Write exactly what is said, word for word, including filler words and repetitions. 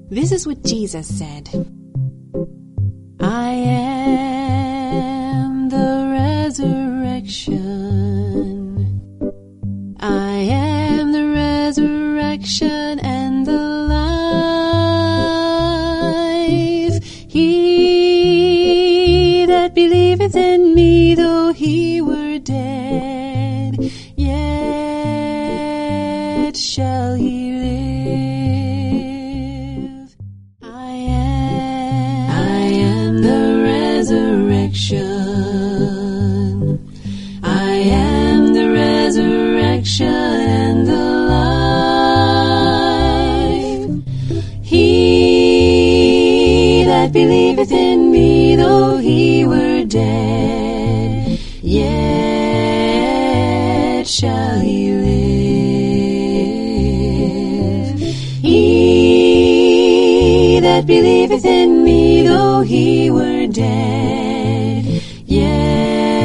This is what Jesus said. I am the resurrection. I am the resurrection and the life. He that believeth in me, though he were dead, yet shall he live. I am, I am the resurrection. I am the resurrection and the life. He that believeth in me, though he were dead, yet shall he live. He that believeth in me, though he were dead, yet